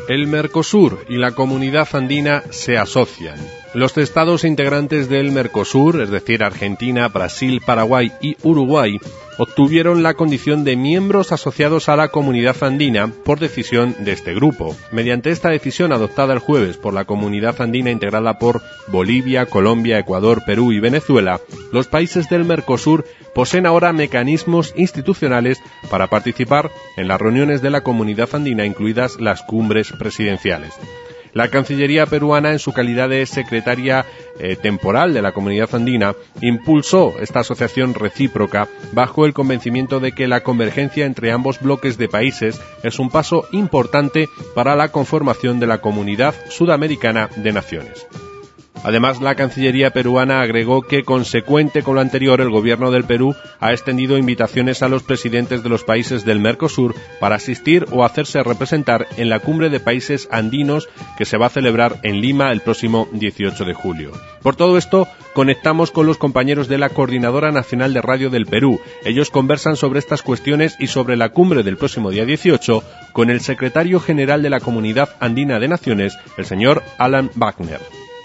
El Mercosur y la Comunidad Andina se asocian. Los estados integrantes del Mercosur, es decir, Argentina, Brasil, Paraguay y Uruguay, obtuvieron la condición de miembros asociados a la Comunidad Andina por decisión de este grupo. Mediante esta decisión adoptada el jueves por la Comunidad Andina integrada por Bolivia, Colombia, Ecuador, Perú y Venezuela, los países del Mercosur poseen ahora mecanismos institucionales para participar en las reuniones de la Comunidad Andina, incluidas las cumbres presidenciales. La Cancillería peruana, en su calidad de secretaria temporal de la Comunidad Andina, impulsó esta asociación recíproca bajo el convencimiento de que la convergencia entre ambos bloques de países es un paso importante para la conformación de la Comunidad Sudamericana de Naciones. Además, la Cancillería peruana agregó que, consecuente con lo anterior, el gobierno del Perú ha extendido invitaciones a los presidentes de los países del Mercosur para asistir o hacerse representar en la cumbre de países andinos que se va a celebrar en Lima el próximo 18 de julio. Por todo esto, conectamos con los compañeros de la Coordinadora Nacional de Radio del Perú. Ellos conversan sobre estas cuestiones y sobre la cumbre del próximo día 18 con el secretario general de la Comunidad Andina de Naciones, el señor Alan Wagner.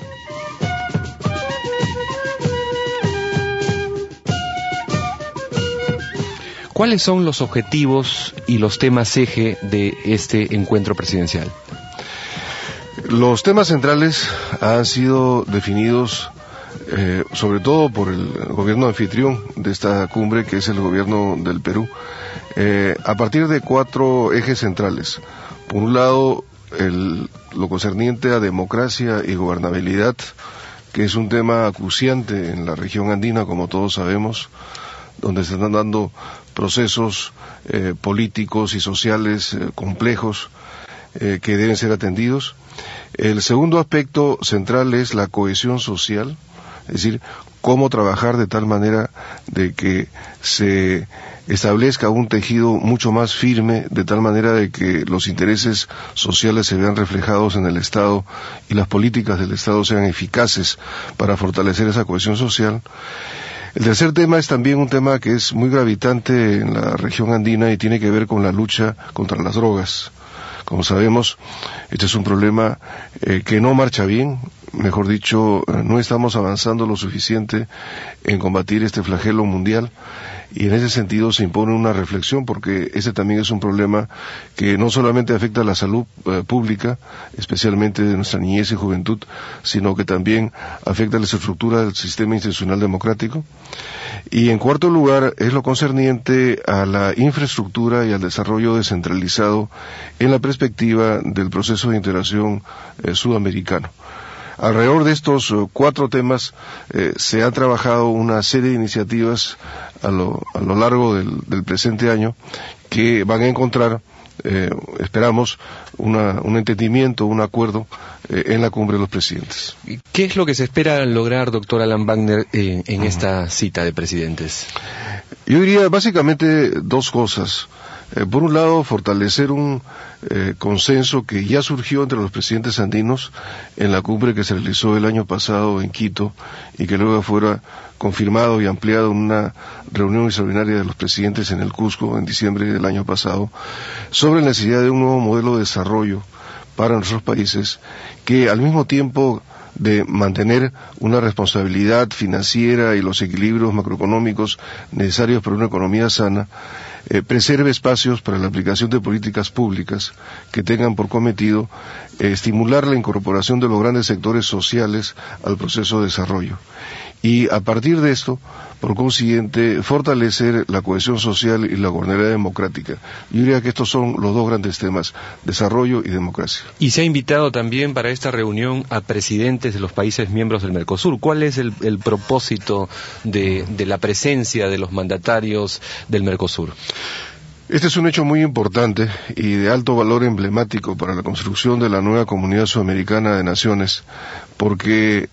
¿Cuáles son los objetivos y los temas eje de este encuentro presidencial? Los temas centrales han sido definidos sobre todo por el gobierno anfitrión de esta cumbre, que es el gobierno del Perú, a partir de 4 ejes centrales. Por un lado, lo concerniente a democracia y gobernabilidad, que es un tema acuciante en la región andina, como todos sabemos, donde se están dando procesos políticos y sociales complejos que deben ser atendidos. El segundo aspecto central es la cohesión social, es decir, cómo trabajar de tal manera de que se establezca un tejido mucho más firme, de tal manera de que los intereses sociales se vean reflejados en el Estado y las políticas del Estado sean eficaces para fortalecer esa cohesión social. El tercer tema es también un tema que es muy gravitante en la región andina y tiene que ver con la lucha contra las drogas. Como sabemos, este es un problema que no marcha bien, mejor dicho, no estamos avanzando lo suficiente en combatir este flagelo mundial, y en ese sentido se impone una reflexión, porque ese también es un problema que no solamente afecta a la salud pública, especialmente de nuestra niñez y juventud, sino que también afecta a la estructura del sistema institucional democrático. Y en cuarto lugar es lo concerniente a la infraestructura y al desarrollo descentralizado en la perspectiva del proceso de integración sudamericano. Alrededor de estos 4 temas se ha trabajado una serie de iniciativas a lo largo del presente año que van a encontrar, esperamos, un entendimiento, un acuerdo en la cumbre de los presidentes. ¿Qué es lo que se espera lograr, doctor Alan Wagner, en esta cita de presidentes? Yo diría básicamente 2 cosas. Por un lado, fortalecer un consenso que ya surgió entre los presidentes andinos en la cumbre que se realizó el año pasado en Quito y que luego fuera confirmado y ampliado en una reunión extraordinaria de los presidentes en el Cusco en diciembre del año pasado, sobre la necesidad de un nuevo modelo de desarrollo para nuestros países, que al mismo tiempo de mantener una responsabilidad financiera y los equilibrios macroeconómicos necesarios para una economía sana, preserve espacios para la aplicación de políticas públicas que tengan por cometido estimular la incorporación de los grandes sectores sociales al proceso de desarrollo. Y a partir de esto, por consiguiente, fortalecer la cohesión social y la gobernabilidad democrática. Yo diría que estos son los 2 grandes temas, desarrollo y democracia. Y se ha invitado también para esta reunión a presidentes de los países miembros del Mercosur. ¿Cuál es el propósito de la presencia de los mandatarios del Mercosur? Este es un hecho muy importante y de alto valor emblemático para la construcción de la nueva Comunidad Sudamericana de Naciones, porque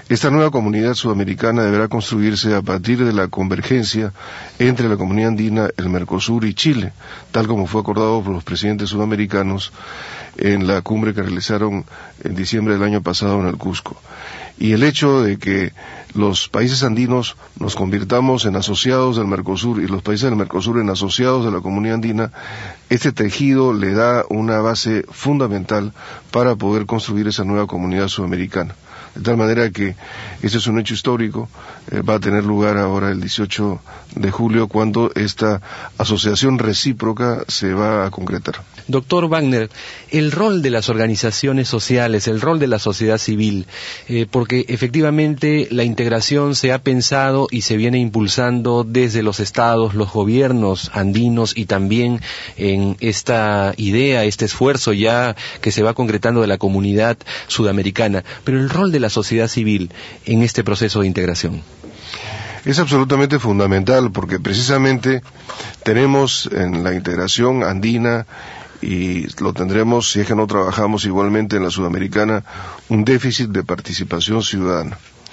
Esta nueva comunidad sudamericana deberá construirse a partir de la convergencia entre la comunidad andina, el Mercosur y Chile, tal como fue acordado por los presidentes sudamericanos en la cumbre que realizaron en diciembre del año pasado en el Cusco. Y el hecho de que los países andinos nos convirtamos en asociados del Mercosur y los países del Mercosur en asociados de la comunidad andina, este tejido le da una base fundamental para poder construir esa nueva comunidad sudamericana. De tal manera que ese es un hecho histórico, va a tener lugar ahora el 18 de julio cuando esta asociación recíproca se va a concretar. Doctor Wagner, el rol de las organizaciones sociales, el rol de la sociedad civil, porque efectivamente la integración se ha pensado y se viene impulsando desde los estados, los gobiernos andinos y también en esta idea, este esfuerzo ya que se va concretando de la comunidad sudamericana, pero el rol de la sociedad civil en este proceso de integración. Es absolutamente fundamental porque precisamente tenemos en la integración andina y lo tendremos si es que no trabajamos igualmente en la sudamericana un déficit de participación ciudadana.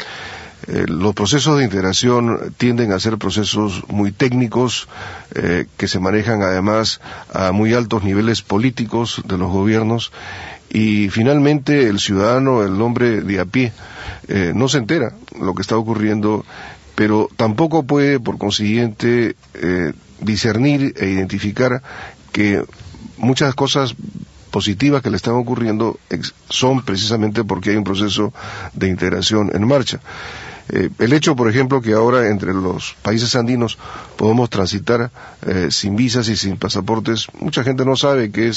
Los procesos de integración tienden a ser procesos muy técnicos que se manejan además a muy altos niveles políticos de los gobiernos y finalmente el ciudadano, el hombre de a pie, no se entera lo que está ocurriendo, pero tampoco puede por consiguiente discernir e identificar que muchas cosas positivas que le están ocurriendo son precisamente porque hay un proceso de integración en marcha. El hecho, por ejemplo, que ahora entre los países andinos podemos transitar sin visas y sin pasaportes, mucha gente no sabe que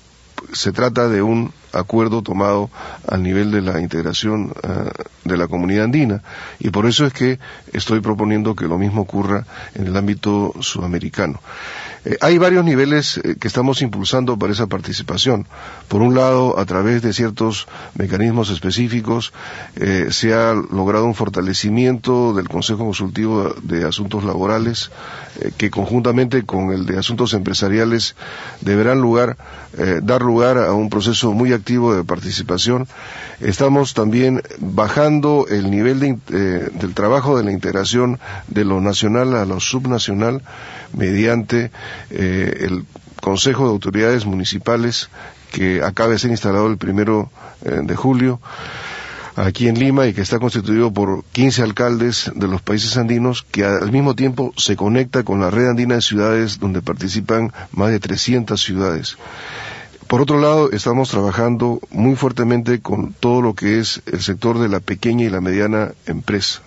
se trata de un acuerdo tomado al nivel de la integración de la comunidad andina y por eso es que estoy proponiendo que lo mismo ocurra en el ámbito sudamericano. Hay varios niveles que estamos impulsando para esa participación. Por un lado, a través de ciertos mecanismos específicos, se ha logrado un fortalecimiento del Consejo Consultivo de Asuntos Laborales, que conjuntamente con el de Asuntos Empresariales deberán dar lugar a un proceso muy activo de participación. Estamos también bajando el nivel del trabajo de la integración de lo nacional a lo subnacional mediante el Consejo de Autoridades Municipales que acaba de ser instalado el 1 de julio aquí en Lima y que está constituido por 15 alcaldes de los países andinos que al mismo tiempo se conecta con la red andina de ciudades donde participan más de 300 ciudades. Por otro lado, estamos trabajando muy fuertemente con todo lo que es el sector de la pequeña y la mediana empresa,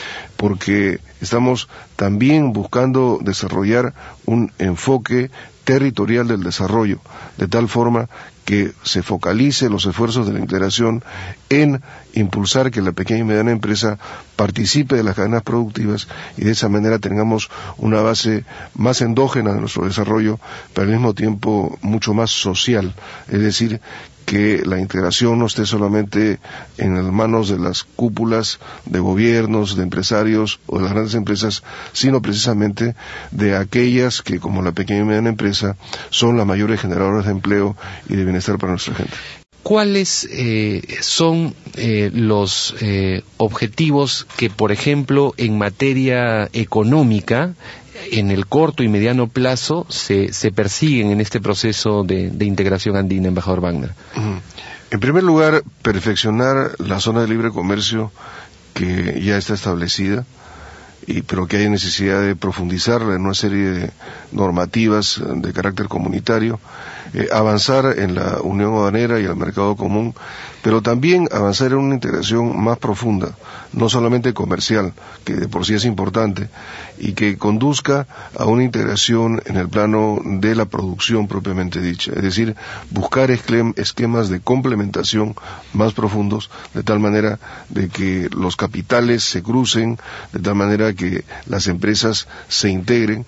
porque estamos también buscando desarrollar un enfoque territorial del desarrollo, de tal forma que se focalice los esfuerzos de la integración en impulsar que la pequeña y mediana empresa participe de las cadenas productivas y de esa manera tengamos una base más endógena de nuestro desarrollo, pero al mismo tiempo mucho más social, es decir, que la integración no esté solamente en las manos de las cúpulas de gobiernos, de empresarios o de las grandes empresas, sino precisamente de aquellas que, como la pequeña y mediana empresa, son las mayores generadoras de empleo y de bienestar para nuestra gente. ¿Cuáles son los objetivos que, por ejemplo, en materia económica, en el corto y mediano plazo, se persiguen en este proceso de integración andina, embajador Wagner? En primer lugar, perfeccionar la zona de libre comercio que ya está establecida, pero que hay necesidad de profundizarla en una serie de normativas de carácter comunitario, avanzar en la unión aduanera y el mercado común, pero también avanzar en una integración más profunda, no solamente comercial, que de por sí es importante, y que conduzca a una integración en el plano de la producción propiamente dicha, es decir, buscar esquemas de complementación más profundos, de tal manera de que los capitales se crucen, de tal manera que las empresas se integren,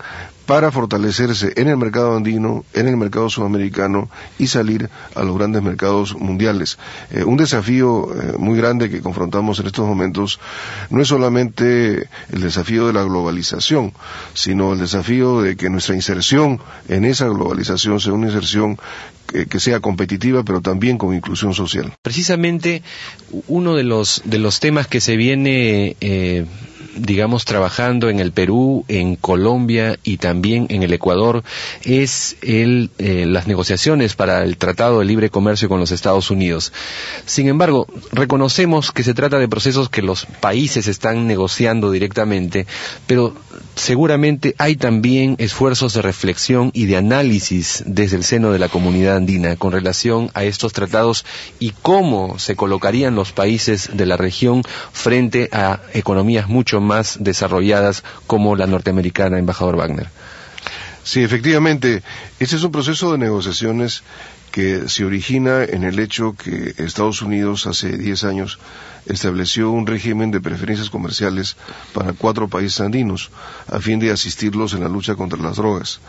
para fortalecerse en el mercado andino, en el mercado sudamericano y salir a los grandes mercados mundiales. Un desafío muy grande que confrontamos en estos momentos no es solamente el desafío de la globalización, sino el desafío de que nuestra inserción en esa globalización sea una inserción que sea competitiva, pero también con inclusión social. Precisamente uno de los temas que se viene trabajando en el Perú, en Colombia y también en el Ecuador es las negociaciones para el Tratado de Libre Comercio con los Estados Unidos. Sin embargo, reconocemos que se trata de procesos que los países están negociando directamente, pero seguramente hay también esfuerzos de reflexión y de análisis desde el seno de la comunidad andina con relación a estos tratados y cómo se colocarían los países de la región frente a economías mucho más desarrolladas como la norteamericana, embajador Wagner. Sí, efectivamente, este es un proceso de negociaciones que se origina en el hecho que Estados Unidos hace 10 años estableció un régimen de preferencias comerciales para 4 países andinos a fin de asistirlos en la lucha contra las drogas.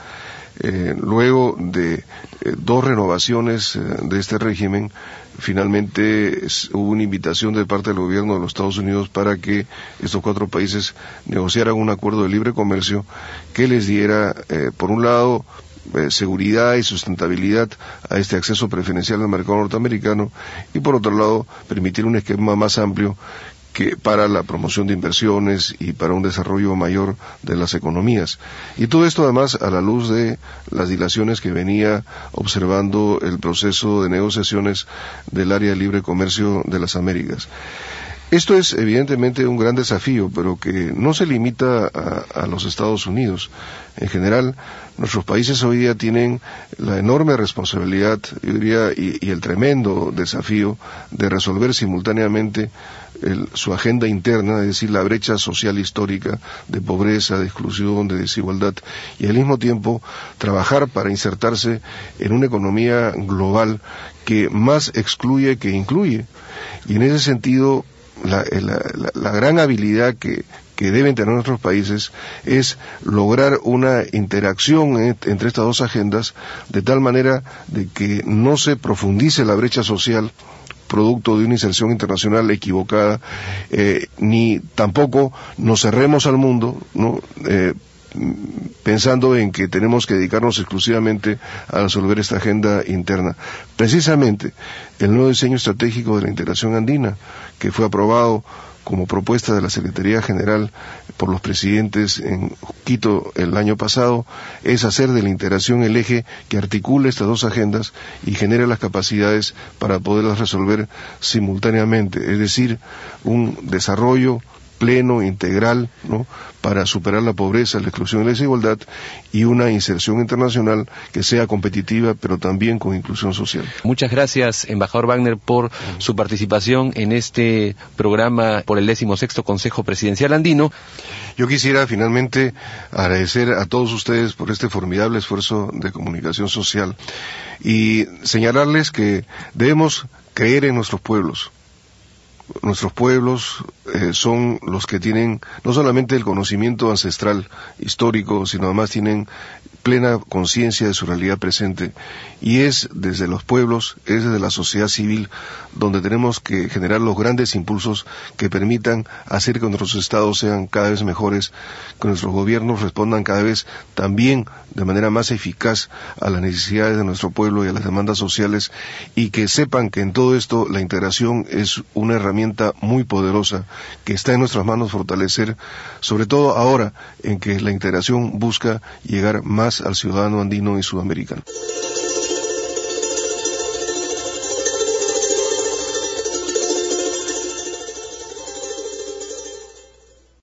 Luego de 2 renovaciones de este régimen, finalmente hubo una invitación de parte del gobierno de los Estados Unidos para que estos 4 países negociaran un acuerdo de libre comercio que les diera, por un lado, seguridad y sustentabilidad a este acceso preferencial al mercado norteamericano y por otro lado permitir un esquema más amplio que para la promoción de inversiones y para un desarrollo mayor de las economías. Y todo esto además a la luz de las dilaciones que venía observando el proceso de negociaciones del área de libre comercio de las Américas. Esto es evidentemente un gran desafío, pero que no se limita a los Estados Unidos. En general, nuestros países hoy día tienen la enorme responsabilidad, yo diría, y el tremendo desafío de resolver simultáneamente su agenda interna, es decir, la brecha social histórica de pobreza, de exclusión, de desigualdad, y al mismo tiempo trabajar para insertarse en una economía global que más excluye que incluye. Y en ese sentido, la gran habilidad que deben tener nuestros países es lograr una interacción entre estas dos agendas de tal manera de que no se profundice la brecha social producto de una inserción internacional equivocada, ni tampoco nos cerremos al mundo, ¿no? Pensando en que tenemos que dedicarnos exclusivamente a resolver esta agenda interna. Precisamente, el nuevo diseño estratégico de la integración andina, que fue aprobado como propuesta de la Secretaría General por los presidentes en Quito el año pasado, es hacer de la integración el eje que articule estas dos agendas y genere las capacidades para poderlas resolver simultáneamente, es decir, un desarrollo pleno, integral, ¿no?, para superar la pobreza, la exclusión y la desigualdad, y una inserción internacional que sea competitiva, pero también con inclusión social. Muchas gracias, embajador Wagner, por su participación en este programa por el 16º Consejo Presidencial Andino. Yo quisiera finalmente agradecer a todos ustedes por este formidable esfuerzo de comunicación social y señalarles que debemos creer en nuestros pueblos. Nuestros pueblos son los que tienen no solamente el conocimiento ancestral histórico, sino además tienen plena conciencia de su realidad presente, y es desde los pueblos, es desde la sociedad civil donde tenemos que generar los grandes impulsos que permitan hacer que nuestros estados sean cada vez mejores, que nuestros gobiernos respondan cada vez también de manera más eficaz a las necesidades de nuestro pueblo y a las demandas sociales, y que sepan que en todo esto la integración es una herramienta muy poderosa que está en nuestras manos fortalecer, sobre todo ahora en que la integración busca llegar más al ciudadano andino y sudamericano.